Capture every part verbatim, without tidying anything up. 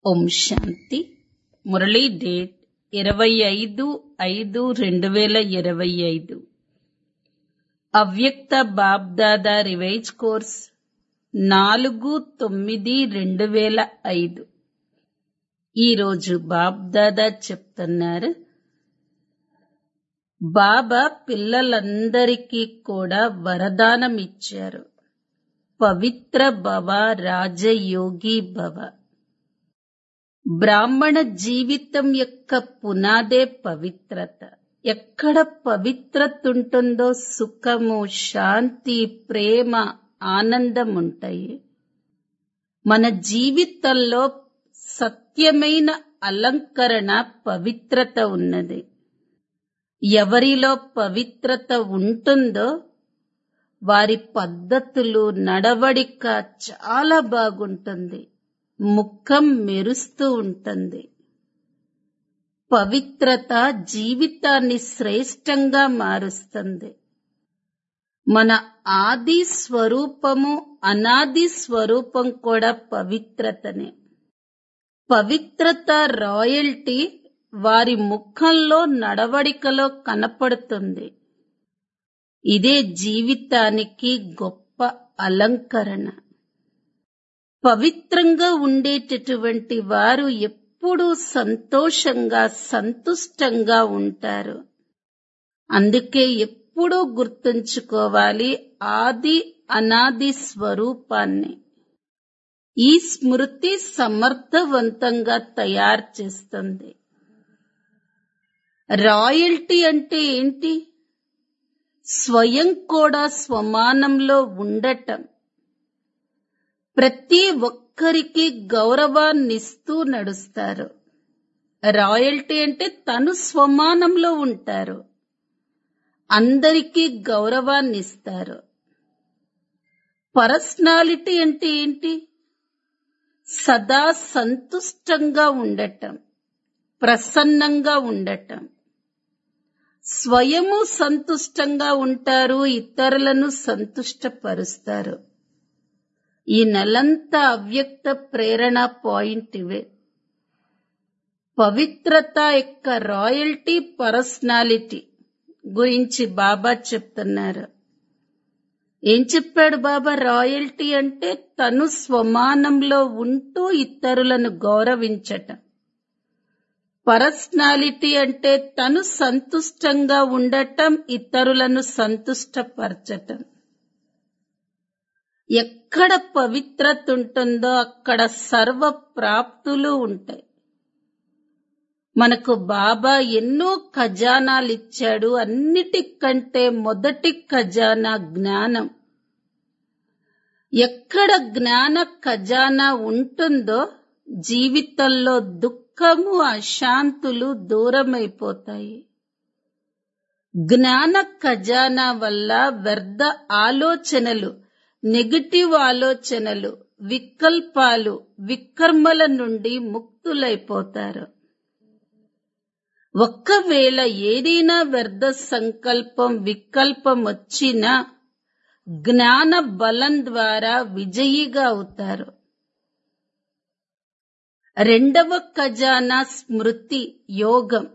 ఓం శాంతి. Murali date ఇరవై ఐదు ఐదు రెండు వేల ఇరవై ఐదు. అవ్యక్త బాబ్దాదా రివైజ్ కోర్స్ నాలుగు తొమ్మిది రెండు వేల ఐదు. ఈరోజు బాబ్దాదా చెప్తున్నారు, బాబా పిల్లలందరికీ కూడా వరదానం ఇచ్చారు. పవిత్ర భవ, రాజయోగి భవ. బ్రాహ్మణ జీవితం యొక్క పునాదే పవిత్రత. ఎక్కడ పవిత్రత ఉంటుందో సుఖము, శాంతి, ప్రేమ, ఆనందం ఉంటాయి. మన జీవితంలో సత్యమైన అలంకరణ పవిత్రత ఉన్నది. ఎవరిలో పవిత్రత ఉంటుందో వారి పద్ధతులు, నడవడిక చాలా బాగుంటుంది. ముఖం మెరుస్తూ ఉంటుంది. పవిత్రత జీవితాన్ని శ్రేష్టంగా మారుస్తుంది. మన ఆది స్వరూపము, అనాది స్వరూపం కూడా పవిత్రతనే. పవిత్రత రాయల్టీ వారి ముఖంలో, నడవడికలో కనపడుతుంది. ఇదే జీవితానికి గొప్ప అలంకరణ. పవిత్రంగా ఉండేటటువంటి వారు ఎప్పుడూ సంతోషంగా, సంతుష్టంగా ఉంటారు. అందుకే ఎప్పుడూ గుర్తుంచుకోవాలి ఆది అనాది స్వరూపాన్ని. ఈ స్మృతి సమర్థవంతంగా తయారు చేస్తుంది. రాయల్టీ అంటే ఏంటి? స్వయం కూడా స్వమానంలో ఉండటం. ప్రతి ఒక్కరికి గౌరవాన్నిస్తూ నడుస్తారు. రాయల్టీ అంటే తను స్వమానంలో ఉంటారు. అందరికీ గౌరవాన్నిస్తారు. పర్సనాలిటీ అంటే ఏంటి? సదా సంతుష్టంగా ఉండటం, ప్రసన్నంగా ఉండటం. స్వయము సంతుష్టంగా ఉంటారు, ఇతరులను సంతుష్టపరుస్తారు. ఈ నెలంతా అవ్యక్త ప్రేరణ పాయింట్ ఇవే. పవిత్రత యొక్క రాయల్టీ, పర్సనాలిటీ గురించి బాబా చెప్తున్నారు. ఏం చెప్పాడు బాబా? రాయల్టీ అంటే తను స్వమానంలో ఉంటూ ఇతరులను గౌరవించటం. పర్సనాలిటీ అంటే తను సంతుష్టంగా ఉండటం, ఇతరులను సంతుష్టపరచటం. ఎక్కడ పవిత్రత ఉంటుందో అక్కడ సర్వ ప్రాప్తులు ఉంటాయి. మనకు బాబా ఎన్నో ఖజానాలు ఇచ్చాడు. అన్నిటికంటే మొదటి ఖజానా జ్ఞానం. ఎక్కడ జ్ఞాన ఖజానా ఉంటుందో జీవితంలో దుఃఖము, అశాంతులు దూరమైపోతాయి. జ్ఞాన ఖజానా వల్ల వ్యర్థ ఆలోచనలు, నెగటివ్ ఆలోచనలు, వికల్పాలు, వికర్మల నుండి ముక్తులైపోతారు. ఒక్కవేళ ఏదైనా వ్యర్థ సంకల్పం, వికల్పం వచ్చినా జ్ఞాన బలం ద్వారా విజయిగా అవుతారు. రెండవ ఖజానా స్మృతి, యోగం.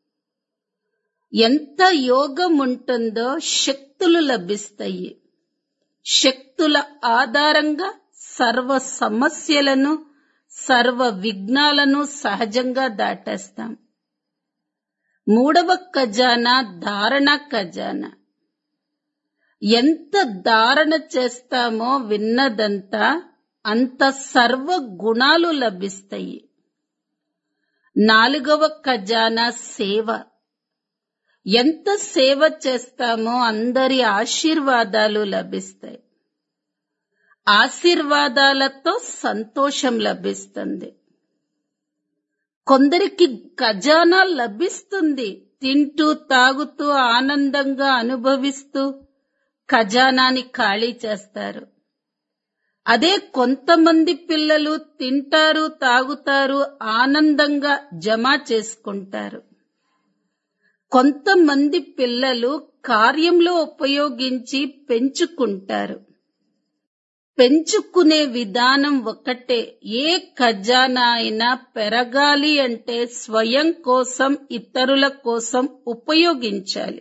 ఎంత యోగం ఉంటుందో శక్తులు లభిస్తాయి. శక్తుల ఆధారంగా సర్వ సమస్యలను, సర్వ విఘ్నాలను సహజంగా దాటేస్తాం. మూడవ ఖజానా ధారణ ఖజానా. ఎంత ధారణ చేస్తామో విన్నదంతా అంత సర్వ గుణాలు లభిస్తాయి. నాలుగవ ఖజానా సేవ. ఎంత సేవ చేస్తామో అందరి ఆశీర్వాదాలు లభిస్తాయి. ఆశీర్వాదాలతో సంతోషం లభిస్తుంది. కొందరికి ఖజానా లభిస్తుంది. తింటూ, తాగుతూ, ఆనందంగా అనుభవిస్తూ ఖజానాని ఖాళీ చేస్తారు. అదే కొంతమంది పిల్లలు తింటారు, తాగుతారు, ఆనందంగా జమ చేసుకుంటారు. కొంతమంది పిల్లలు కార్యంలో ఉపయోగించి పెంచుకుంటారు. పెంచుకునే విధానం ఒకటే. ఏ ఖజానా అయినా పెరగాలి అంటే స్వయం కోసం, ఇతరుల కోసం ఉపయోగించాలి.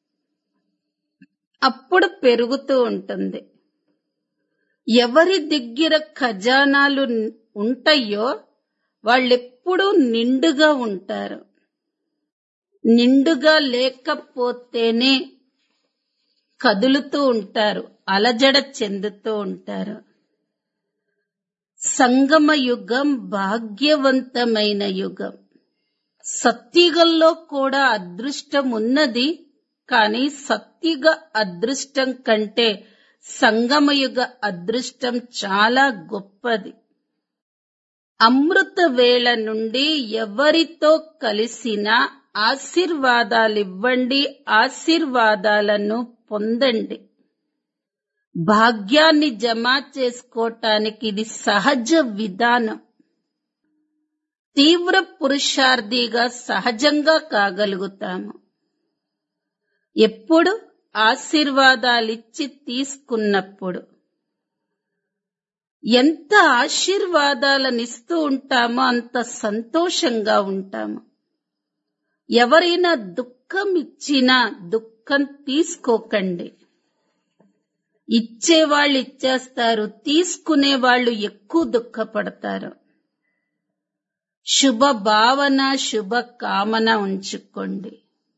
అప్పుడు పెరుగుతూ ఉంటుంది. ఎవరి దగ్గర ఖజానాలు ఉంటాయో వాళ్ళెప్పుడూ నిండుగా ఉంటారు. నిండుగా లేకపోతేనే కదులుతూ ఉంటారు, అలజడ చెందుతూ ఉంటారు. సంగమ యుగం భాగ్యవంతమైన యుగం. సత్యుగంలో కూడా అదృష్టం ఉన్నది, కానీ సత్యుగ అదృష్టం కంటే సంగమయుగ అదృష్టం చాలా గొప్పది. అమృత వేళ నుండి ఎవరితో కలిసినా ఆశీర్వాదాలివ్వండి, ఆశీర్వాదాలను పొందండి. భాగ్యాన్ని జమ చేసుకోవటానికి ఇది సహజ విధానం. తీవ్ర పురుషార్థిగా సహజంగా కాగలుగుతాము. ఎప్పుడు ఆశీర్వాదాలిచ్చి తీసుకున్నప్పుడు. ఎంత ఆశీర్వాదాలనిస్తూ ఉంటామో అంత సంతోషంగా ఉంటాము. ఎవరైనా దుఃఖం ఇచ్చినా దుఃఖం తీసుకోకండి. ఇచ్చేవాళ్ళు ఇచ్చేస్తారు, తీసుకునే వాళ్ళు ఎక్కువ దుఃఖపడతారు. శుభ భావన, శుభ కామన ఉంచుకోండి.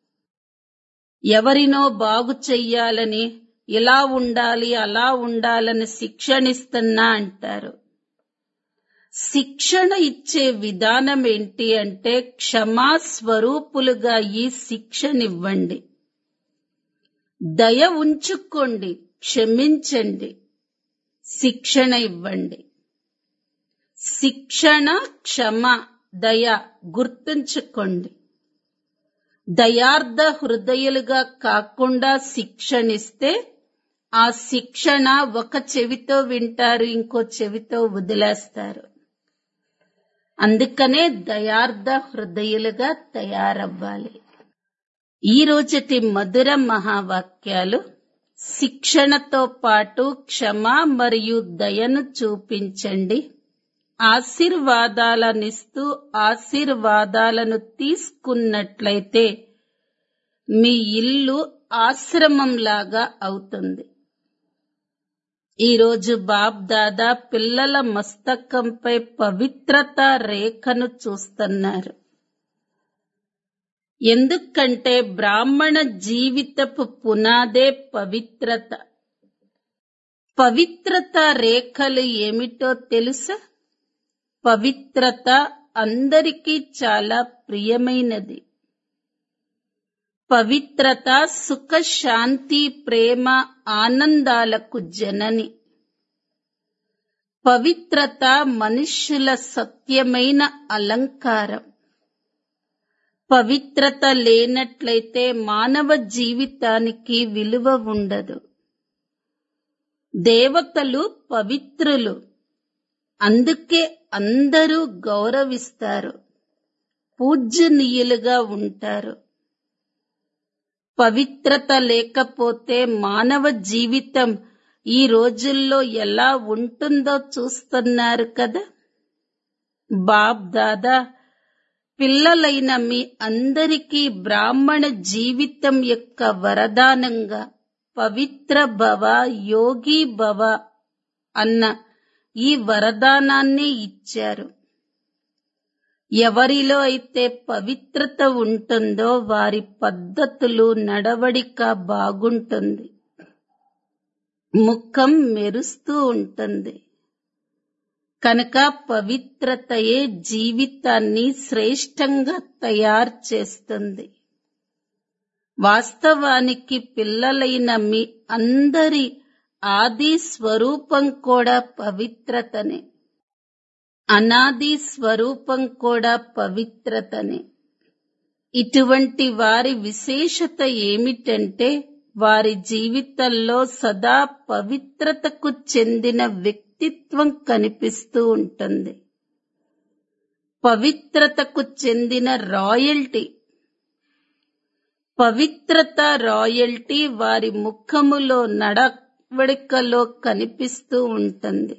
ఎవరినో బాగు చెయ్యాలని, ఇలా ఉండాలి అలా ఉండాలని శిక్షణిస్తున్నా అంటారు. శిక్షణ ఇచ్చే విధానం ఏంటి అంటే క్షమా స్వరూపులుగా ఈ శిక్షణివ్వండి. దయ ఉంచుకోండి, క్షమించండి, శిక్షణ ఇవ్వండి. శిక్షణ, క్షమ, దయ గుర్తుంచుకోండి. దయార్థ హృదయులుగా కాకుండా శిక్షణిస్తే ఆ శిక్షణ ఒక చెవితో వింటారు, ఇంకో చెవితో వదిలేస్తారు. అందుకనే దయార్థ హృదయులుగా తయారవ్వాలి. ఈ రోజుటి మధుర మహావాక్యాలు శిక్షణతో పాటు క్షమ మరియు దయను చూపించండి. ఆశీర్వాదాలనిస్తూ ఆశీర్వాదాలను తీసుకున్నట్లయితే మీ ఇల్లు ఆశ్రమంలాగా అవుతుంది. ఈరోజు బాప్ దాదా పిల్లల మస్తకంపై పవిత్రత రేఖను చూస్తున్నారు. ఎందుకంటే బ్రాహ్మణ జీవితపు పునాదే పవిత్రత. పవిత్రత రేఖలు ఏమిటో తెలుసా? పవిత్రత అందరికీ చాలా ప్రియమైనది. పవిత్రత సుఖ, శాంతి, ప్రేమ, ఆనందాలకు జనని. పవిత్రత మనుష్యుల సత్యమైన అలంకారం. పవిత్రత లేనట్లయితే మానవ జీవితానికి విలువ ఉండదు. దేవతలు పవిత్రులు, అందుకే అందరూ గౌరవిస్తారు, పూజ్యనీయులుగా ఉంటారు. పవిత్రత లేకపోతే మానవ జీవితం ఈ రోజుల్లో ఎలా ఉంటుందో చూస్తున్నారు కదా. బాప్ దాదా పిల్లలైన మీ అందరికీ బ్రాహ్మణ జీవితం యొక్క వరదానంగా పవిత్ర భవ, యోగి భవ అన్న ఈ వరదానాన్ని ఇచ్చారు. ఎవరిలో అయితే పవిత్రత ఉంటుందో వారి పద్ధతులు, నడవడిక బాగుంటుంది. ముఖం మెరుస్తూ ఉంటుంది. కనుక పవిత్రతయే జీవితాన్ని శ్రేష్టంగా తయారు చేస్తుంది. వాస్తవానికి పిల్లలైన మీ అందరి ఆది స్వరూపం కూడా పవిత్రతనే. అనాది స్వరూపం కూడా పవిత్రతనే. ఇటువంటి వారి విశేషత ఏమిటంటే వారి జీవితంలో సదా పవిత్రతకు చెందిన వ్యక్తిత్వం కనిపిస్తూ ఉంటుంది. పవిత్రతకు చెందిన రాయల్టీ. పవిత్రత రాయల్టీ వారి ముఖములో, నడ నడవడికలో కనిపిస్తూ ఉంటుంది.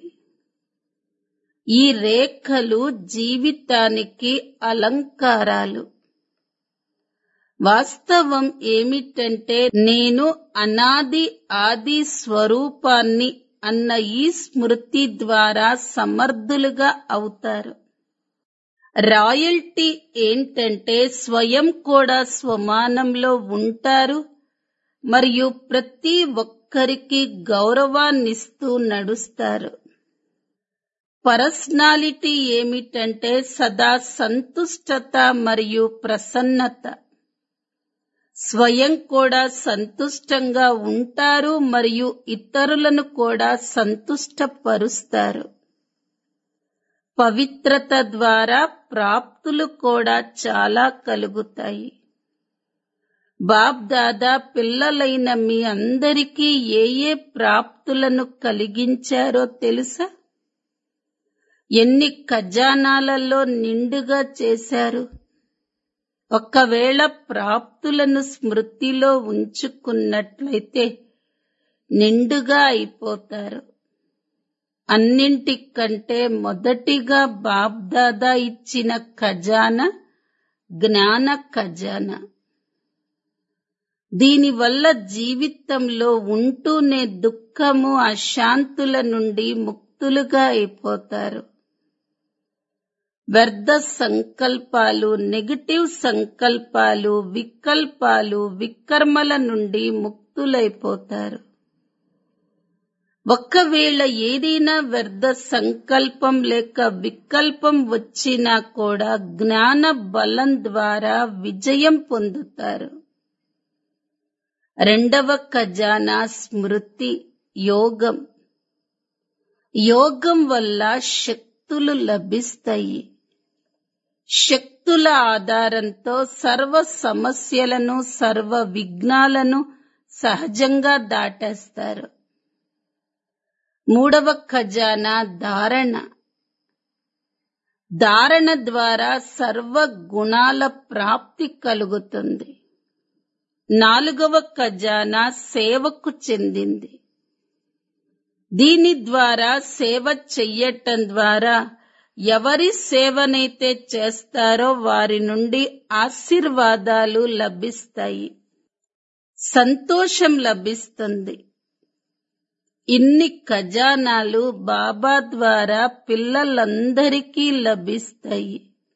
ఈ రేఖలు జీవితానికి అలంకారాలు. వాస్తవం ఏమిటంటే నేను అనాది ఆది స్వరూపాన్ని అన్న ఈ స్మృతి ద్వారా సమర్థులుగా అవుతారు. రాయల్టీ ఏంటంటే స్వయం కూడా స్వమానంలో ఉంటారు మరియు ప్రతి ఒక్కరికి గౌరవాన్నిస్తూ నడుస్తారు. పర్సనాలిటీ ఏమిటంటే సదా సంతుష్టత మరియు ప్రసన్నత. స్వయం కూడా సంతుష్టంగా ఉంటారు మరియు ఇతరులను కూడా సంతుష్టపరుస్తారు. పవిత్రత ద్వారా ప్రాప్తులు కూడా చాలా కలుగుతాయి. బాప్ దాదా పిల్లలైన మీ అందరికీ ఏ ఏ ప్రాప్తులను కలిగించారో తెలుసా? ఎన్ని ఖజానాలలో నిండుగా చేశారు. ఒకవేళ ప్రాప్తులను స్మృతిలో ఉంచుకున్నట్లయితే నిండుగా అయిపోతారు. అన్నింటికంటే మొదటిగా బాప్దాదా ఇచ్చిన ఖజానా జ్ఞాన ఖజానా. దీనివల్ల జీవితంలో ఉంటూనే దుఃఖము అశాంతుల నుండి ముక్తులుగా అయిపోతారు. వ్యర్థ సంకల్పాలు, నెగటివ్ సంకల్పాలు, వికల్పాలు, వికర్మల నుండి ముక్తులైపోతారు. ఒక్కవేళ ఏదైనా వ్యర్థ సంకల్పం లేక వికల్పం వచ్చినా కూడా జ్ఞాన బలం ద్వారా విజయం పొందుతారు. రెండవ ఖజానా స్మృతి యోగం. యోగం వల్ల శక్తులు లభిస్తాయి. శక్తుల ఆధారంతో సర్వ సమస్యలను, సర్వ విఘ్నాలను సహజంగా దాటేస్తారు. మూడవ ఖజానా ధారణ. ధారణ ద్వారా సర్వ గుణాల ప్రాప్తి కలుగుతుంది. నాలుగవ ఖజానా సేవకు చెందింది. దీని ద్వారా సేవ చెయ్యటం ద్వారా ఎవరి సేవనైతే చేస్తారో వారి నుండి ఆశీర్వాదాలు లభిస్తాయి, సంతోషం లభిస్తుంది. ఇన్ని ఖజానాలు బాబా ద్వారా పిల్లలందరికీ లభిస్తాయి.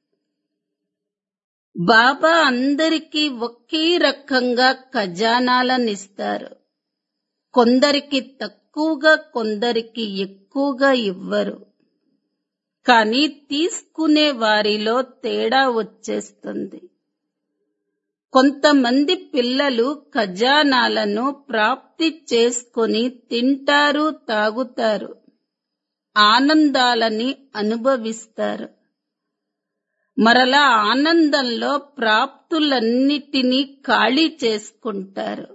బాబా అందరికీ ఒకే రకంగా ఖజానాలనిస్తారు. కొందరికి తక్కువగా, కొందరికి ఎక్కువగా ఇవ్వరు. కానీ తీసుకునే వారిలో తేడా వచ్చేస్తుంది. కొంతమంది పిల్లలు ఖజానాలను ప్రాప్తి చేసుకొని తింటారు, తాగుతారు, ఆనందాలని అనుభవిస్తారు. మరలా ఆనందంలో ప్రాప్తులన్నిటినీ ఖాళీ చేసుకుంటారు.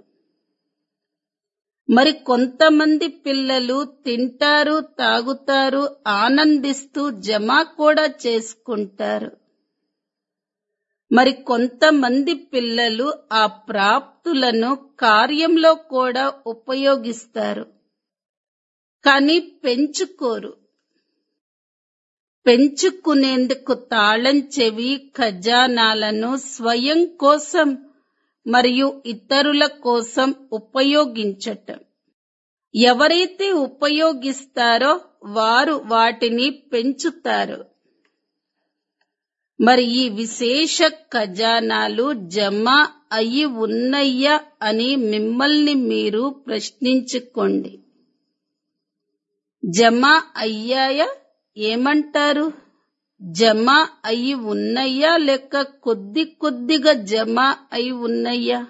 మరి కొంతమంది పిల్లలు తింటారు, తాగుతారు, ఆనందిస్తూ జమ కూడా చేసుకుంటారు. మరి కొంతమంది పిల్లలు ఆ ప్రాప్తులను కార్యంలో కూడా ఉపయోగిస్తారు, కానీ పెంచుకోరు. పెంచుకునేందుకు తాళం చెవి ఖజానాలను స్వయం కోసం మరియు ఇతరుల కోసం ఉపయోగించటం. ఎవరైతే ఉపయోగిస్తారో వారు వాటిని పెంచుతారు. మరి ఈ విశేష ఖజానాలు జమ అయి ఉన్నయ్యా అని మిమ్మల్ని మీరు ప్రశ్నించుకోండి. జమ అయ్యాయా? ఏమంటారు? జమ అయి ఉన్నయ్యా లేక కొద్ది కొద్దిగా జమ అయి ఉన్నయ్యా?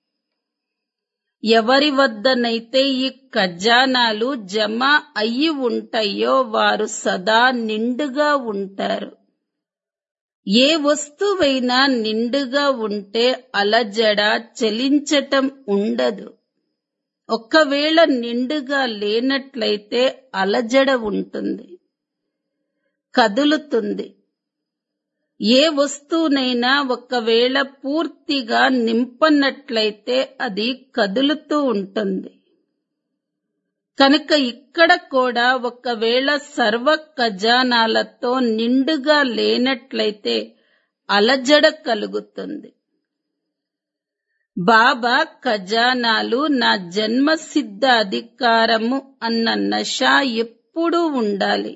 ఎవరి వద్దనైతే ఈ ఖజానాలు జమ అయి ఉంటాయో వారు సదా నిండుగా ఉంటారు. ఏ వస్తువైనా నిండుగా ఉంటే అలజడ, చలించటం ఉండదు. ఒకవేళ నిండుగా లేనట్లయితే అలజడ ఉంటుంది, కదులుతుంది. ఏ వస్తువునైనా ఒకవేళ పూర్తిగా నింపనట్లయితే అది కదులుతూ ఉంటుంది. కనుక ఇక్కడ కూడా ఒకవేళ సర్వ ఖజానాలతో నిండుగా లేనట్లయితే అలజడ కలుగుతుంది. బాబా ఖజానాలు నా జన్మసిద్ధ అధికారము అన్న నష ఎప్పుడూ ఉండాలి.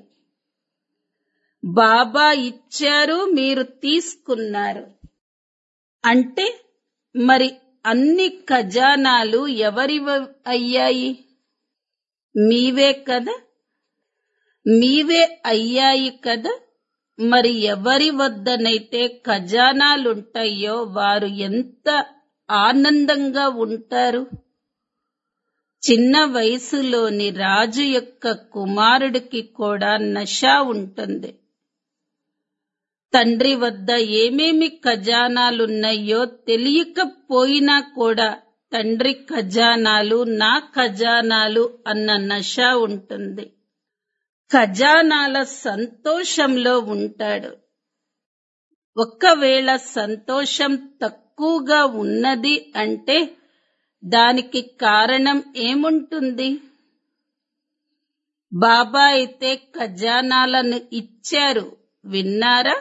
బాబా ఇచ్చారు, మీరు తీసుకున్నారు అంటే మరి అన్ని ఖజానాలు ఎవరివి అయ్యాయి? మీవే కదా, మీవే అయ్యాయి కదా. మరి ఎవరి వద్దనైతే ఖజానాలుంటాయో వారు ఎంత ఆనందంగా ఉంటారు. చిన్న వయసులోని రాజు యొక్క కుమారుడికి కూడా నష ఉంటుంది. తండ్రి వద్ద ఏమేమి ఖజానాలున్నాయో తెలియకపోయినా కూడా తండ్రి ఖజానాలు నా ఖజానాలు అన్న నష ఉంటుంది. ఖజానాల సంతోషంలో ఉంటాడు. ఒక్కవేళ సంతోషం తక్కువగా ఉన్నది అంటే దానికి కారణం ఏముంటుంది? బాబా అయితే ఖజానాలను ఇచ్చారు, విన్నారా?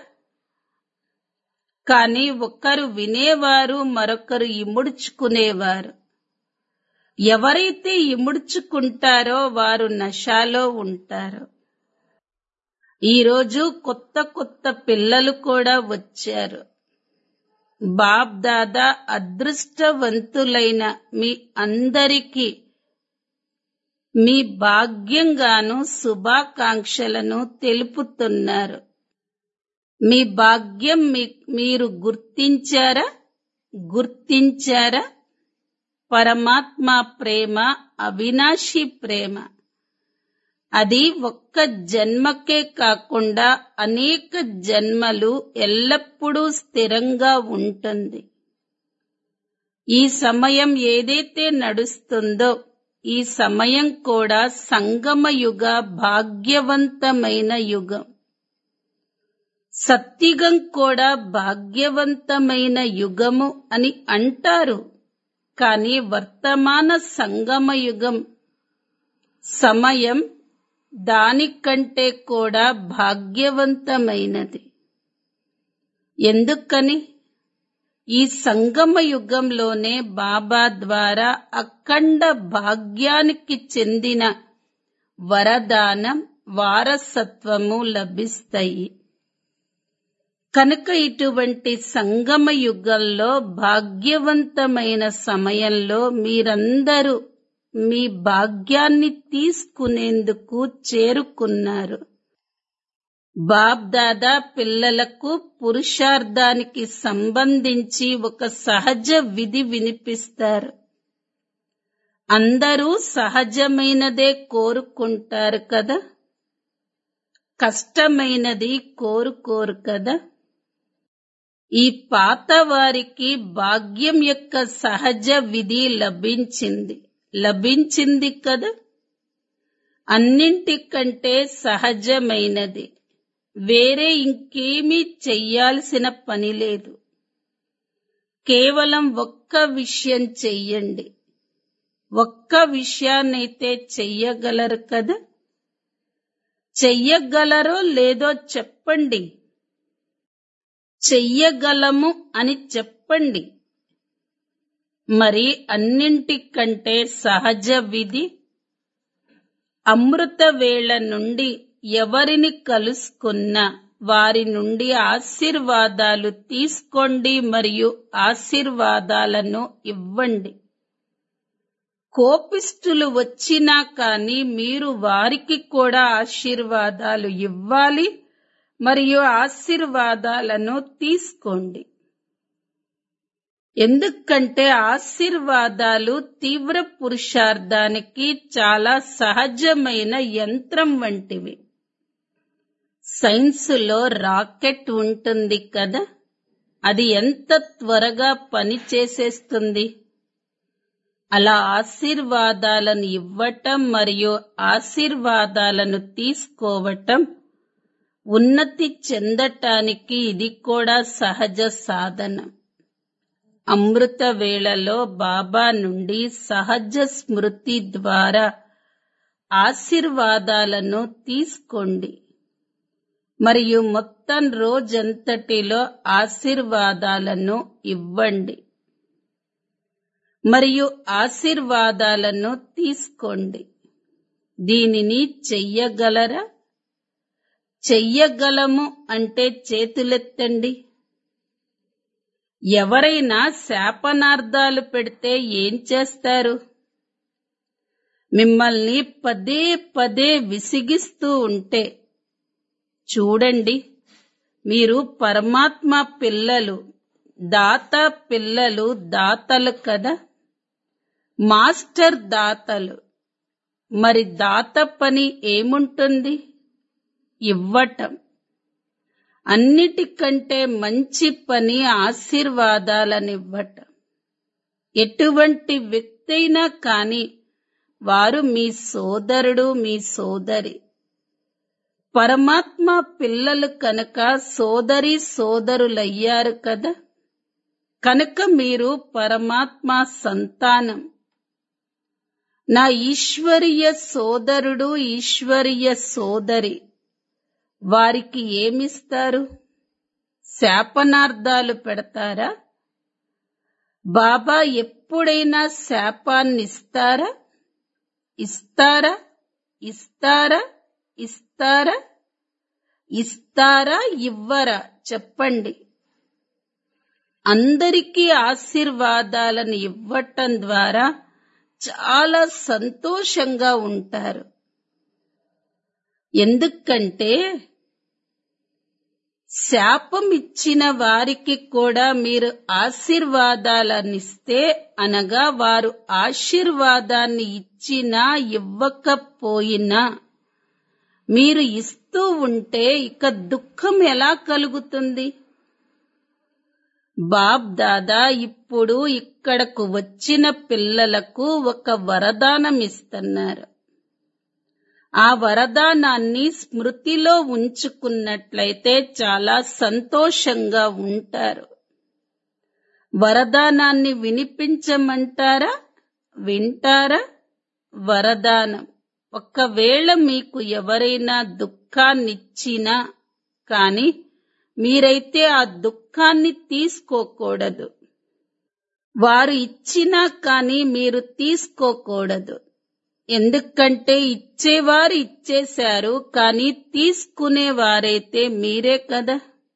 కానీ ఒకరు వినేవారు, మరొకరు ఇముడ్చుకునేవారు. ఎవరైతే ఇముడ్చుకుంటారో వారు నషాలో ఉంటారు. ఈరోజు కొత్త కొత్త పిల్లలు కూడా వచ్చారు. బాప్ దాదా అదృష్టవంతులైన మీ అందరికీ మీ భాగ్యంగాను శుభాకాంక్షలను తెలుపుతున్నారు. మీ భాగ్యం మీరు గుర్తించారా? గుర్తించారా? పరమాత్మ ప్రేమ అవినాశి ప్రేమ. అది ఒక్క జన్మకే కాకుండా అనేక జన్మలు ఎల్లప్పుడూ స్థిరంగా ఉంటుంది. ఈ సమయం ఏదైతే నడుస్తుందో ఈ సమయం కూడా సంగమయుగ భాగ్యవంతమైన యుగం. సత్యుగం కూడా భాగ్యవంతమైన యుగము అని అంటారు. కానీ వర్తమాన సంగమయుగం సమయం దానికంటే కూడా భాగ్యవంతమైనది. ఎందుకని? ఈ సంగమ యుగంలోనే బాబా ద్వారా అఖండ భాగ్యానికి చెందిన వరదానం, వారసత్వము లభిస్తాయి. కనుక ఇటువంటి సంగమ యుగంలో భాగ్యవంతమైన సమయంలో మీరందరూ మీ భాగ్యాన్ని తీసుకునేందుకు చేరుకున్నారు. బాప్ దాదా పిల్లలకు పురుషార్థానికి సంబంధించి ఒక సహజ విధి వినిపిస్తారు. అందరూ సహజమైనదే కోరుకుంటారు కదా, కష్టమైనది కోరుకోరు కదా. ఈ పాత వారికి భాగ్యం యొక్క సహజ విధి లభించింది లభించింది కదా. అన్నింటికంటే సహజమైనది. వేరే ఇంకేమీ చెయ్యాల్సిన పని లేదు. కేవలం ఒక్క విషయం చెయ్యండి. ఒక్క విషయాన్నైతే చెయ్యగలరు కదా. చెయ్యగలరో లేదో చెప్పండి. చెయ్యగలము అని చెప్పండి. మరి అన్నింటికంటే సహజ విధి అమృత వేళ నుండి ఎవరిని కలుసుకున్నా వారి నుండి ఆశీర్వాదాలు తీసుకోండి మరియు ఆశీర్వాదాలను ఇవ్వండి. కోపిష్ఠులు వచ్చినా కానీ మీరు వారికి కూడా ఆశీర్వాదాలు ఇవ్వాలి మరియు ఆశీర్వాదాలను తీసుకోండి. ఎందుకంటే ఆశీర్వాదాలు తీవ్ర పురుషార్థానికి చాలా సహజమైన యంత్రం వంటివి. సైన్సులో రాకెట్ ఉంటుంది కదా, అది ఎంత త్వరగా పని చేసేస్తుంది. అలా ఆశీర్వాదాలను ఇవ్వటం మరియు ఆశీర్వాదాలను తీసుకోవటం, ఉన్నతి చెందటానికి ఇది కూడా సహజ సాధనం. అమృత వేళలో బాబా నుండి సహజ స్మృతి ద్వారా ఆశీర్వాదాలను తీసుకోండి మరియు మొత్తం రోజంతటిలో ఆశీర్వాదాలను ఇవ్వండి మరియు ఆశీర్వాదాలను తీసుకోండి. దీనిని చెయ్యగలరా? చెయ్యగలము అంటే చేతులెత్తండి. ఎవరైనా శాపనార్థాలు పెడితే ఏం చేస్తారు? మిమ్మల్ని పదే పదే విసిగిస్తూ ఉంటే చూడండి, మీరు పరమాత్మ పిల్లలు, దాత పిల్లలు, దాతలు కదా, మాస్టర్ దాతలు. మరి దాత పని ఏముంటుంది? ఇవ్వటం. అన్నిటికంటే మంచి పని ఆశీర్వాదాలనివ్వటం. ఎటువంటి వ్యక్తి అయినా కాని వారు మీ సోదరుడు, మీ సోదరి. పరమాత్మ పిల్లలు కనుక సోదరి సోదరులయ్యారు కదా, కనుక మీరు పరమాత్మ సంతానం. నా ఈశ్వరీయ సోదరుడు, ఈశ్వరీయ సోదరి వారికి ఏమిస్తారు? శాపనార్థాలు పెడతారా? బాబా ఎప్పుడైనా శాపాన్నిస్తారా? ఇస్తారా? ఇస్తారా? ఇస్తారా? ఇస్తారా? ఇవ్వరా? చెప్పండి. అందరికీ ఆశీర్వాదాలను ఇవ్వటం ద్వారా చాలా సంతోషంగా ఉంటారు. ఎందుకంటే శాపం ఇచ్చిన వారికి కూడా మీరు ఆశీర్వాదాలనిస్తే, అనగా వారు ఆశీర్వాదాన్ని ఇచ్చినా ఇవ్వకపోయినా మీరు ఇస్తూ ఉంటే ఇక దుఃఖం ఎలా కలుగుతుంది? బాప్ దాదా ఇప్పుడు ఇక్కడకు వచ్చిన పిల్లలకు ఒక వరదానం ఇస్తున్నారు. ఆ వరదానాన్ని స్మృతిలో ఉంచుకున్నట్లయితే చాలా సంతోషంగా ఉంటారు. వరదానాన్ని వినిపించమంటారా? వింటారా? వరదానం. ఒకవేళ మీకు ఎవరైనా దుఃఖాన్నిచ్చినా కాని మీరైతే ఆ దుఃఖాన్ని తీసుకోకూడదు. వారు ఇచ్చినా కాని మీరు తీసుకోకూడదు. ఎందుకంటే ఇచ్చేవారు ఇచ్చేశారు, కానీ తీసుకునేవారైతే మీరే కదా.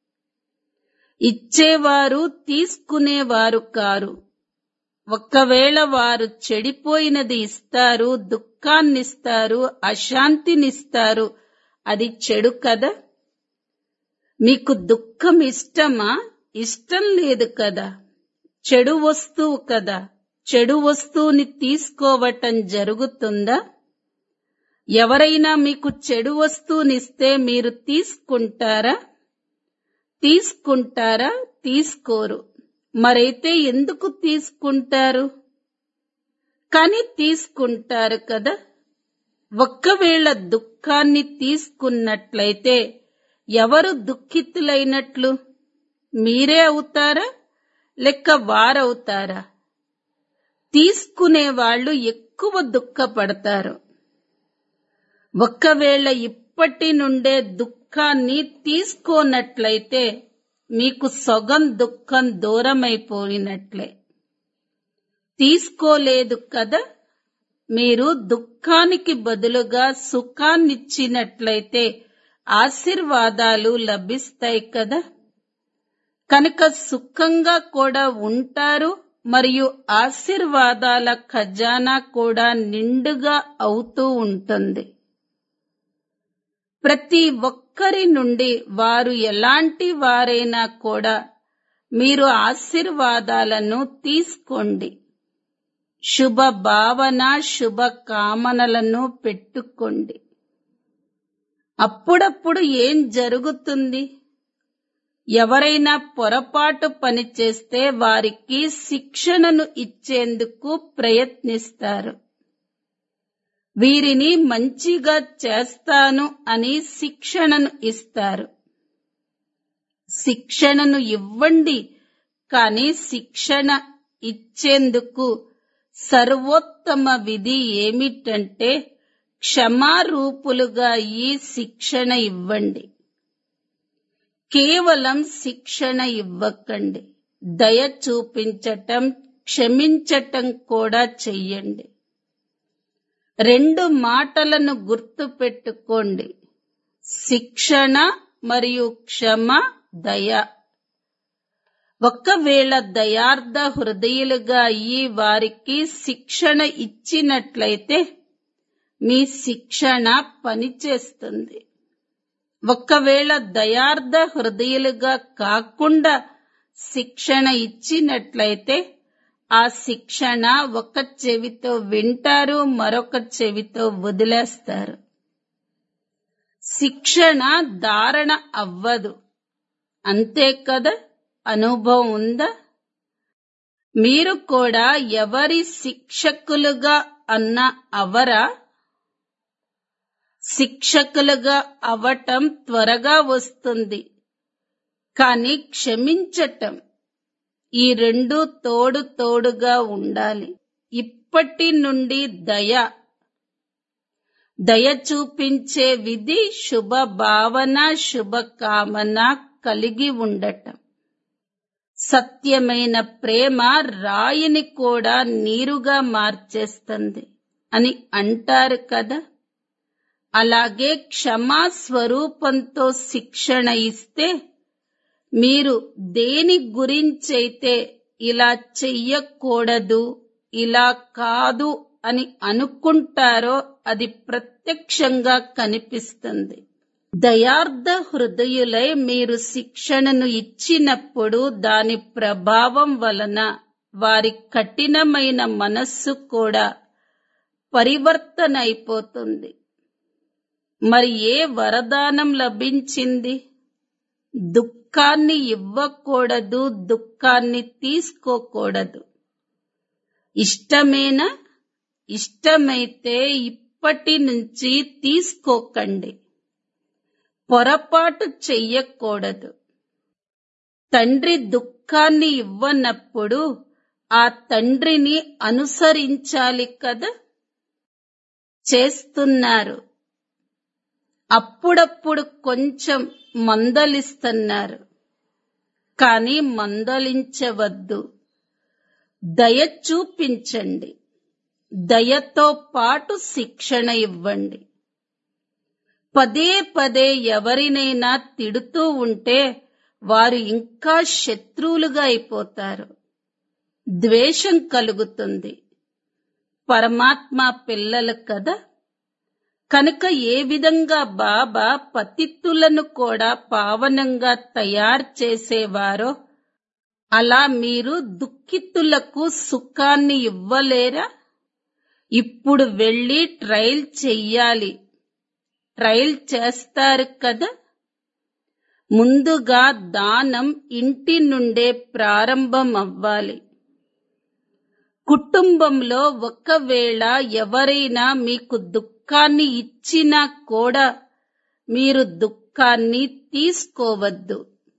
ఇచ్చేవారు తీసుకునేవారు కారు. ఒకవేళ వారు చెడిపోయినది ఇస్తారు, దుఃఖాన్నిస్తారు, అశాంతినిస్తారు, అది చెడు కదా. మీకు దుఃఖం ఇష్టమా? ఇష్టం లేదు కదా. చెడు వస్తువు కదా. చెడు వస్తువుని తీసుకోవటం జరుగుతుందా? ఎవరైనా మీకు చెడు వస్తువునిస్తే మీరు తీసుకుంటారా? తీసుకుంటారా? తీసుకోరు. మరైతే ఎందుకు తీసుకుంటారు? కానీ తీసుకుంటారు కదా. ఒక్కవేళ దుఃఖాన్ని తీసుకున్నట్లయితే ఎవరు దుఃఖితులైనట్లు? మీరే అవుతారా లేక వారవుతారా? తీసుకునే వాళ్ళు ఎక్కువ దుఃఖపడతారు. ఒకవేళ ఇప్పటి నుండే దుఃఖాన్ని తీసుకోనట్లయితే మీకు సగం దుఃఖం దూరమైపోయినట్లే. తీసుకోలేదు కదా. మీరు దుఃఖానికి బదులుగా సుఖాన్నిచ్చినట్లయితే ఆశీర్వాదాలు లభిస్తాయి కదా. కనుక సుఖంగా కూడా ఉంటారు మరియు ఆశీర్వాదాల ఖజానా కూడా నిండుగా అవుతూ ఉంటుంది. ప్రతి ఒక్కరి నుండి వారు ఎలాంటి వారైనా కూడా మీరు ఆశీర్వాదాలను తీసుకోండి. శుభ భావన, శుభ కామనలను పెట్టుకోండి. అప్పుడప్పుడు ఏం జరుగుతుంది? ఎవరైనా పొరపాటు పని చేస్తే వారికి శిక్షణను ఇచ్చేందుకు ప్రయత్నిస్తారు. వీరిని మంచిగా చేస్తాను అని శిక్షణను ఇస్తారు. శిక్షణను ఇవ్వండి, కానీ శిక్షణ ఇచ్చేందుకు సర్వోత్తమ విధి ఏమిటంటే క్షమారూపులుగా ఈ శిక్షణ ఇవ్వండి. కేవలం శిక్షణ ఇవ్వకండి, దయ చూపించటం, క్షమించటం కూడా చెయ్యండి. రెండు మాటలను గుర్తు పెట్టుకోండి: శిక్షణ మరియు క్షమ, దయ. ఒకవేళ దయార్థ హృదయులుగా అయ్యి వారికి శిక్షణ ఇచ్చినట్లయితే మీ శిక్షణ పనిచేస్తుంది. ఒకవేళ దయార్థ హృదయులుగా కాకుండా శిక్షణ ఇచ్చినట్లయితే ఆ శిక్షణ ఒక చెవితో వింటారు, మరొక చెవితో వదిలేస్తారు. శిక్షణ ధారణ అవ్వదు. అంతే కదా? అనుభవం ఉందా? మీరు కూడా ఎవరి శిక్షకులుగా అన్న అవరా? శిక్షకులుగా అవటం త్వరగా వస్తుంది, కానీ క్షమించటం, ఈ రెండు తోడు తోడుగా ఉండాలి. ఇప్పటి నుండి దయ దయ చూపించే విధి శుభ భావన, శుభకామన కలిగి ఉండటం. సత్యమైన ప్రేమ రాయిని కూడా నీరుగా మార్చేస్తుంది అని అంటారు కదా. అలాగే క్షమా స్వరూపంతో శిక్షణ ఇస్తే మీరు దేని గురించైతే ఇలా చెయ్యకూడదు, ఇలా కాదు అని అనుకుంటారో అది ప్రత్యక్షంగా కనిపిస్తుంది. దయార్థ హృదయులై మీరు శిక్షణను ఇచ్చినప్పుడు దాని ప్రభావం వలన వారి కఠినమైన మనస్సు కూడా పరివర్తన అయిపోతుంది. మరి ఏ వరదానం లభించింది? దుఃఖాన్ని ఇవ్వకూడదు, దుఃఖాన్ని తీసుకోకూడదు. ఇష్టమేనా? ఇష్టమైతే ఇప్పటి నుంచి తీసుకోకండి. పొరపాటు చెయ్యకూడదు. తండ్రి దుఃఖాన్ని ఇవ్వనప్పుడు ఆ తండ్రిని అనుసరించాలి కదా. చేస్తున్నారు. అప్పుడప్పుడు కొంచెం మందలిస్తున్నారు, కానీ మందలించవద్దు. దయ చూపించండి. దయతో పాటు శిక్షణ ఇవ్వండి. పదే పదే ఎవరినైనా తిడుతూ ఉంటే వారు ఇంకా శత్రువులుగా అయిపోతారు. ద్వేషం కలుగుతుంది. పరమాత్మ పిల్లలు కదా. కనుక ఏ విధంగా బాబా పతితులను కూడా పావనంగా తయారు చేసేవారో అలా మీరు దుఃఖితులకు సుఖాన్ని ఇవ్వలేరా? ఇప్పుడు వెళ్ళి ట్రయల్ చెయ్యాలి. ట్రయల్ చేస్తారు కదా. ముందుగా దానం ఇంటి నుండే ప్రారంభం అవ్వాలి. కుటుంబంలో ఒకవేళ ఎవరైనా మీకు దుఃఖాన్ని ఇచ్చినా కూడా మీరు దుఃఖాన్ని తీసుకోవద్దు.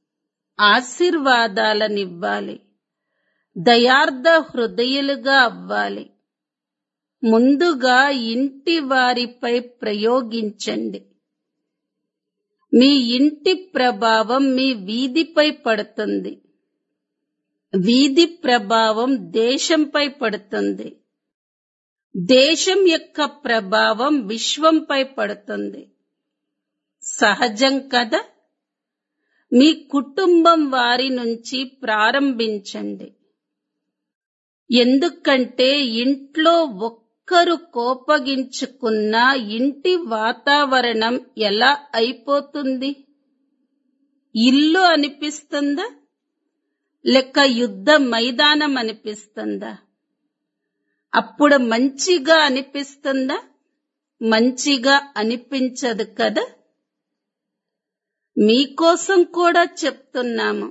ఆశీర్వాదాలనివ్వాలి. దయార్థ హృదయులుగా అవ్వాలి. ముందుగా ఇంటి వారిపై ప్రయోగించండి. మీ ఇంటి ప్రభావం మీ వీధిపై పడుతుంది. వీధి ప్రభావం దేశంపై పడుతుంది. దేశం యొక్క ప్రభావం విశ్వంపై పడుతుంది. సహజం కదా. మీ కుటుంబం వారి నుంచి ప్రారంభించండి. ఎందుకంటే ఇంట్లో ఒక్కరు కోపగించుకున్న ఇంటి వాతావరణం ఎలా అయిపోతుంది? ఇల్లు అనిపిస్తుందా, లేక యుద్ధ మైదానం అనిపిస్తుందా? అప్పుడు మంచిగా అనిపిస్తుందా? మంచిగా అనిపించదు కదా. మీకోసం కూడా చెప్తున్నాము.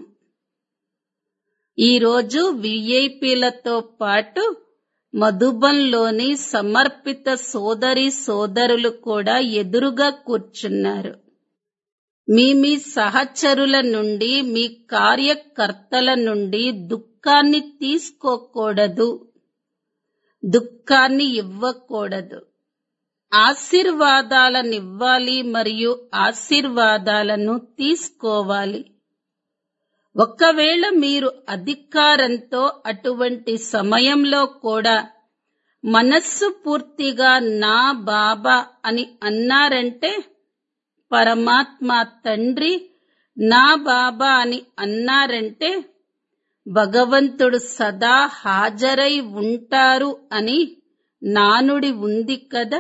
ఈరోజు విఐపీలతో పాటు మధుబన్లోని సమర్పిత సోదరి సోదరులు కూడా ఎదురుగా కూర్చున్నారు. మీ మీ సహచరుల నుండి, మీ కార్యకర్తల నుండి దుఃఖాన్ని తీసుకోకూడదు, దుఃఖాన్ని ఇవ్వకూడదు. ఆశీర్వాదాలనివ్వాలి మరియు ఆశీర్వాదాలను తీసుకోవాలి. ఒకవేళ మీరు అధికారంతో అటువంటి సమయంలో కూడా మనస్సు పూర్తిగా నా బాబా అని అన్నారంటే, పరమాత్మ తండ్రి నా బాబా అని అన్నారంటే భగవంతుడు సదా హాజరై ఉంటారు అని నానుడి ఉంది కదా.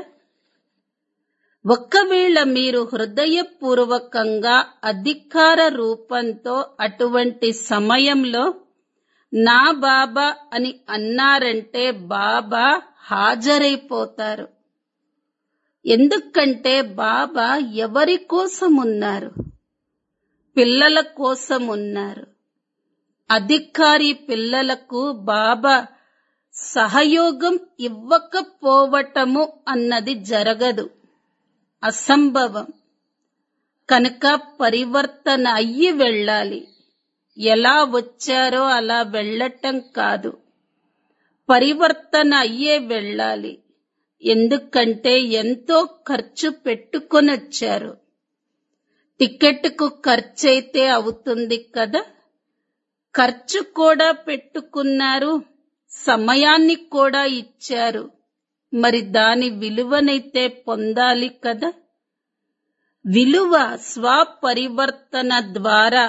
ఒకవేళ మీరు హృదయపూర్వకంగా అధికార రూపంతో అటువంటి సమయంలో నా బాబా అని అన్నారంటే బాబా హాజరైపోతారు. ఎందుకంటే బాబా ఎవరి కోసం ఉన్నారు? పిల్లల కోసం ఉన్నారు. అధికారి పిల్లలకు బాబా సహయోగం ఇవ్వకపోవటము అన్నది జరగదు, అసంభవం. కనుక పరివర్తన అయ్యి వెళ్ళాలి. ఎలా వచ్చారో అలా వెళ్ళటం కాదు, పరివర్తన అయ్యే వెళ్ళాలి. ఎందుకంటే ఎంతో ఖర్చు పెట్టుకొనొచ్చారు. టికెట్కు ఖర్చయితే అవుతుంది కదా, ఖర్చు కూడా పెట్టుకున్నారు, సమయాన్ని కూడా ఇచ్చారు. మరి దాని విలువనైతే పొందాలి కదా. విలువ స్వపరివర్తన ద్వారా,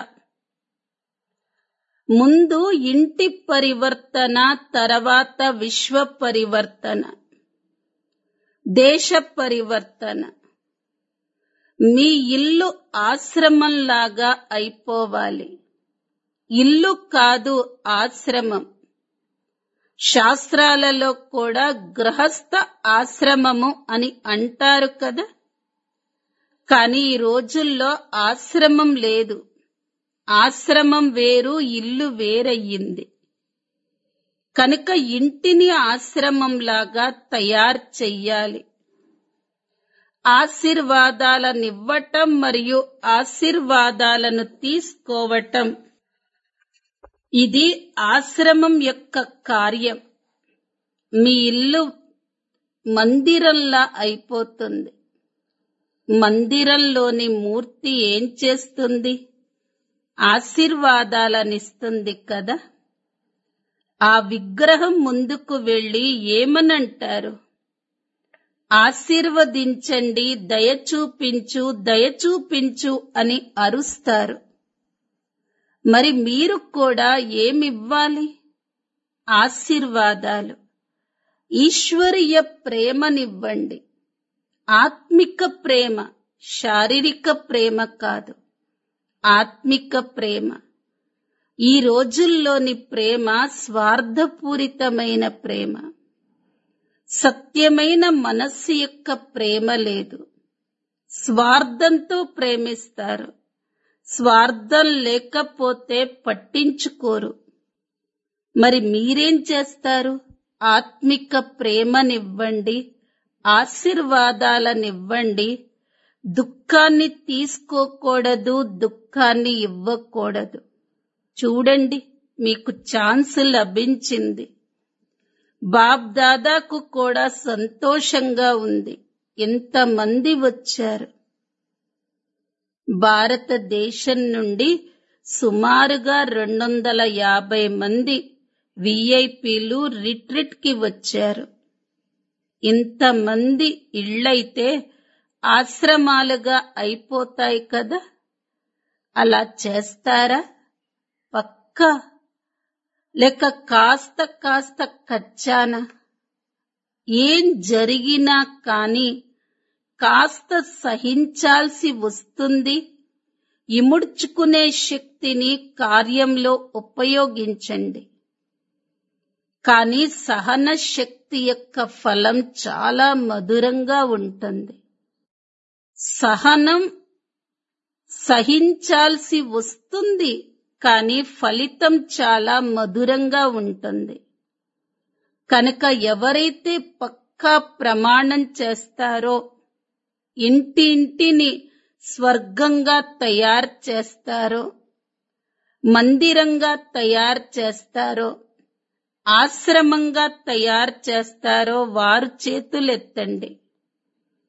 ముందు ఇంటి పరివర్తన, తర్వాత విశ్వ పరివర్తన, దేశ పరివర్తన. మీ ఇల్లు ఆశ్రమంలాగా అయిపోవాలి. ఇల్లు కాదు ఆశ్రమం. శాస్త్రాలలో కూడా గృహస్థ ఆశ్రమము అని అంటారు కదా. కానీ ఈ రోజుల్లో ఆశ్రమం లేదు. ఆశ్రమం వేరు, ఇల్లు వేరయ్యింది. కనుక ఇంటిని ఆశ్రమంలాగా తయారు చెయ్యాలి. ఆశీర్వాదాలనివ్వటం మరియు ఆశీర్వాదాలను తీసుకోవటం, ఇది ఆశ్రమం యొక్క కార్యం. మీ ఇల్లు మందిరంలా అయిపోతుంది. మందిరంలోని మూర్తి ఏం చేస్తుంది? ఆశీర్వాదాలనిస్తుంది కదా. ఆ విగ్రహం ముందుకు వెళ్లి ఏమనంటారు? ఆశీర్వదించండి, దయ చూపించు, దయ చూపించు అని అరుస్తారు. మరి మీరు కూడా ఏమివ్వాలి? ఆశీర్వాదాలు. ఈశ్వరీయ ప్రేమనివ్వండి. ఆత్మిక ప్రేమ, శారీరక ప్రేమ కాదు, ఆత్మిక ప్రేమ. ఈ రోజుల్లోని ప్రేమ స్వార్థపూరితమైన ప్రేమ. సత్యమైన మనస్సు యొక్క ప్రేమ లేదు. స్వార్థంతో ప్రేమిస్తారు. స్వార్థం లేకపోతే పట్టించుకోరు. మరి మీరేం చేస్తారు? ఆత్మిక ప్రేమనివ్వండి, ఆశీర్వాదాలనివ్వండి. దుఃఖాన్ని తీసుకోకూడదు, దుఃఖాన్ని ఇవ్వకూడదు. చూడండి, మీకు ఛాన్స్ లభించింది. బాప్ దాదాకు కూడా సంతోషంగా ఉంది. ఎంతమంది వచ్చారు? భారతదేశం నుండి సుమారుగా రెండు వందల యాభై మంది విఐపీలు రిట్రీట్ కి వచ్చారు. ఇంతమంది ఇళ్లైతే ఆశ్రమాలుగా అయిపోతాయి కదా. అలా చేస్తారా? పక్కా లేక కాస్త కాస్త ఖర్చానా? ఏం జరిగినా కాని కాస్త సహించాల్సి వస్తుంది. ఇముడ్చుకునే శక్తిని కార్యంలో ఉపయోగించండి. కానీ సహన శక్తి యొక్క ఫలం చాలా మధురంగా ఉంటుంది. సహనం సహించాల్సి వస్తుంది, కానీ ఫలితం చాలా మధురంగా ఉంటుంది. కనుక ఎవరైతే పక్కా ప్రమాణం చేస్తారో, ఇంటి ఇంటిని స్వర్గంగా తయారు చేస్తారో, మందిరంగా తయారు చేస్తారో, ఆశ్రమంగా తయారు చేస్తారో వారు చేతులెత్తండి.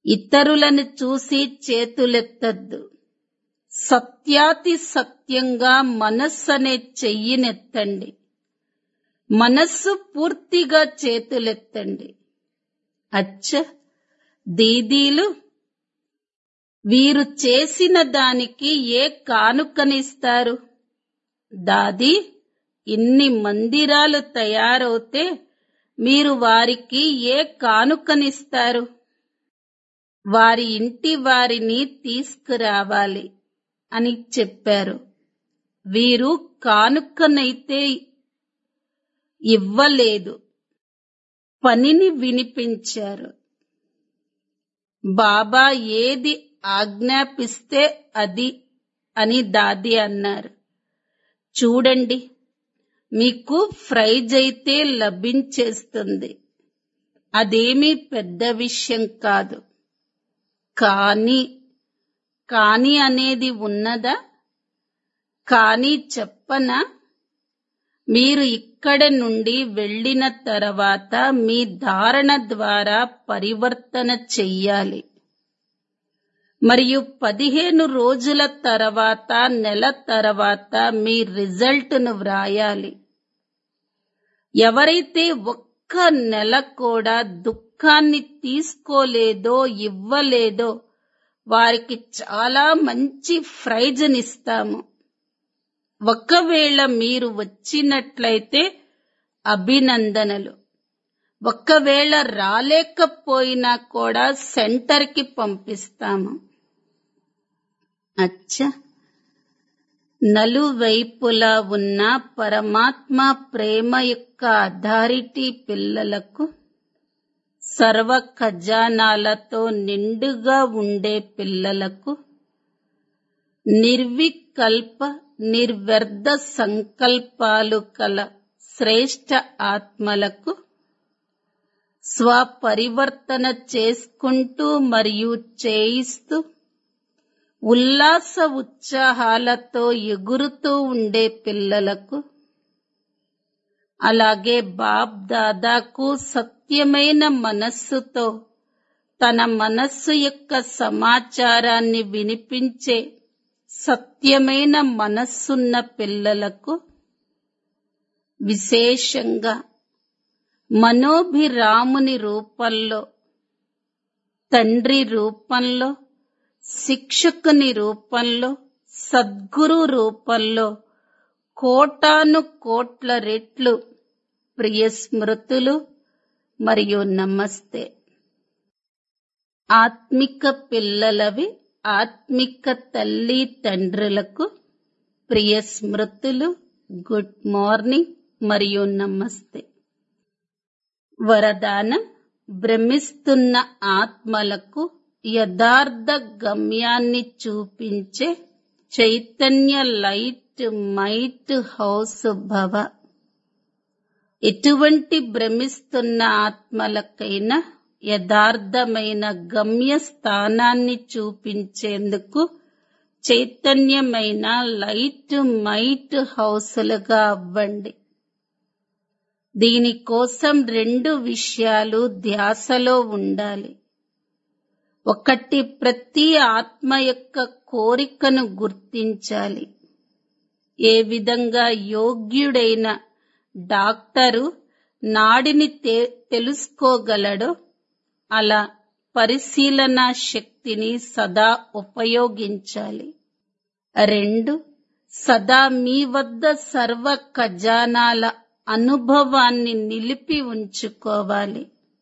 ఇతరులను చూసి చేతులెత్తద్దు. సత్యాతి సత్యంగా మనస్సు అనే చెయ్యినెత్తండి. మనస్సు పూర్తిగా చేతులెత్తండి. అచ్చ దీదీలు, వీరు చేసిన దానికి ఏ కానుకనిస్తారు? దాది, ఇన్ని మందిరాలు తయారవుతే మీరు వారికి ఏ కానుకనిస్తారు? వారి ఇంటి వారిని తీసుకురావాలి అని చెప్పారు. వీరు కానుకనైతే ఇవ్వలేదు, పనిని వినిపించారు. బాబా ఏది ఆజ్ఞాపిస్తే అది అని దాది అన్నారు. చూడండి, మీకు ప్రైజ్ అయితే లభించేస్తుంది. అదేమీ పెద్ద విషయం కాదు. కానీ కానీ అనేది ఉన్నదా? కానీ చెప్పనా? మీరు ఇక్కడ నుండి వెళ్ళిన తర్వాత మీ ధారణ ద్వారా పరివర్తన చెయ్యాలి. మరియు పదిహేను రోజుల తర్వాత, నెల తర్వాత మీ రిజల్ట్ను వ్రాయాలి. ఎవరైతే ఒక్క నెల కూడా దుఃఖాన్ని తీసుకోలేదో, ఇవ్వలేదో వారికి చాలా మంచి ప్రైజ్నిస్తాము. ఒకవేళ మీరు వచ్చినట్లయితే అభినందనలు. ఒకవేళ రాలేకపోయినా కూడా సెంటర్కి పంపిస్తాము. అచ్చా, నలువైపులా ఉన్న పరమాత్మ ప్రేమ యొక్క అథారిటీ పిల్లలకు, సర్వ ఖజానాలతో నిండుగా ఉండే పిల్లలకు, నిర్వికల్ప నిర్వ్యర్థ సంకల్పాలు కల శ్రేష్ఠ ఆత్మలకు, స్వపరివర్తన చేసుకుంటూ మరియు చేయిస్తూ ఉల్లాస ఉత్సాహాలతో ఎగురుతూ ఉండే పిల్లలకు, అలాగే బాప్ దాదాకు సత్యమైన మనస్సుతో తన మనస్సు యొక్క సమాచారాన్ని వినిపించే సత్యమైన మనస్సున్న పిల్లలకు, విశేషంగా మనోభిరాముని రూపంలో, తండ్రి రూపంలో, శిక్షకుని రూపంలో, సద్గురు రూపంలో కోటాను కోట్ల రెట్లు ప్రియ స్మృతులు మరియు నమస్తే. ఆత్మిక పిల్లలవి ఆత్మిక తల్లి తండ్రులకు ప్రియ స్మృతులు, గుడ్ మార్నింగ్ మరియు నమస్తే. వరదానం: భ్రమిస్తున్న ఆత్మలకు యథార్థ గమ్యాన్ని చూపించే చైతన్య లైట్ మైట్ హౌస్ భవ. ఎటువంటి భ్రమిస్తున్న ఆత్మలకైనా యథార్థమైన గమ్య స్థానాన్ని చూపించేందుకు చైతన్యమైన లైట్ మైట్ హౌసులుగా అవ్వండి. దీనికోసం రెండు విషయాలు ధ్యాసలో ఉండాలి. ఒకటి, ప్రతి ఆత్మ యొక్క కోరికను గుర్తించాలి. ఏ విధంగా యోగ్యుడైన డాక్టరు నాడిని తెలుసుకోగలడో అలా పరిశీలన శక్తిని సదా ఉపయోగించాలి. రెండు, సదా మీ వద్ద సర్వ ఖజానాల అనుభవాన్ని నిలిపి ఉంచుకోవాలి.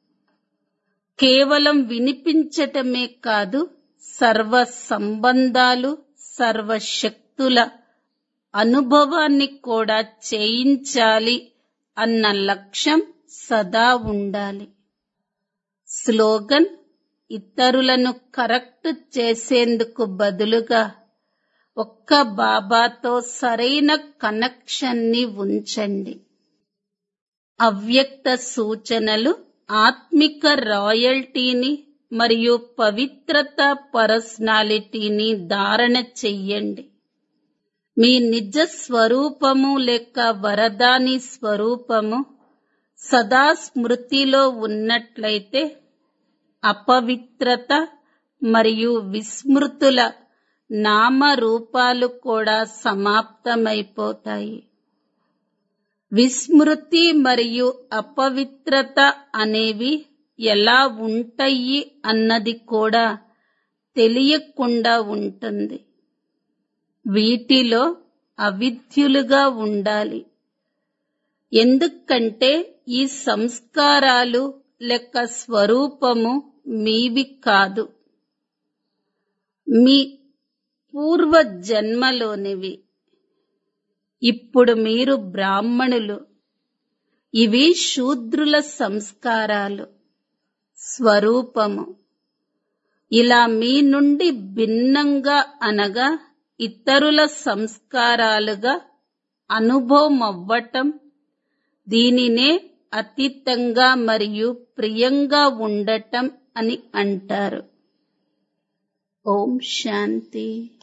కేవలం వినిపించటమే కాదు, సర్వ సంబంధాలు, సర్వ శక్తుల అనుభవాన్ని కూడా చేయించాలి అన్న లక్ష్యం సదా ఉండాలి. స్లోగన్: ఇతరులను కరెక్ట్ చేసేందుకు బదులుగా ఒక్క బాబాతో సరైన కనెక్షన్ని ఉంచండి. అవ్యక్త సూచనలు: ఆత్మిక రాయల్టీని మరియు పవిత్రత పర్సనాలిటీని ధారణ చెయ్యండి. మీ నిజ స్వరూపము లేక వరదాని స్వరూపము సదా స్మృతిలో ఉన్నట్లయితే అపవిత్రత మరియు విస్మృతుల నామరూపాలు కూడా సమాప్తమైపోతాయి. విస్మృతి మరియు అపవిత్రత అనేవి ఎలా ఉంటాయి అన్నది కూడా తెలియకుండా ఉంటుంది. వీటిలో అవిద్యులుగా ఉండాలి. ఎందుకంటే ఈ సంస్కారాలు లెక్క స్వరూపము మీవి కాదు, మీ పూర్వ జన్మలోనివి. ఇప్పుడు మీరు బ్రాహ్మణులు. ఇవి శూద్రుల సంస్కారాలు, స్వరూపము. ఇలా మీ నుండి భిన్నంగా అనగా ఇతరుల సంస్కారాలుగా అనుభవం అవ్వటం, దీనినే అతీతంగా మరియు ప్రియంగా ఉండటం అని అంటారు. ఓం శాంతి.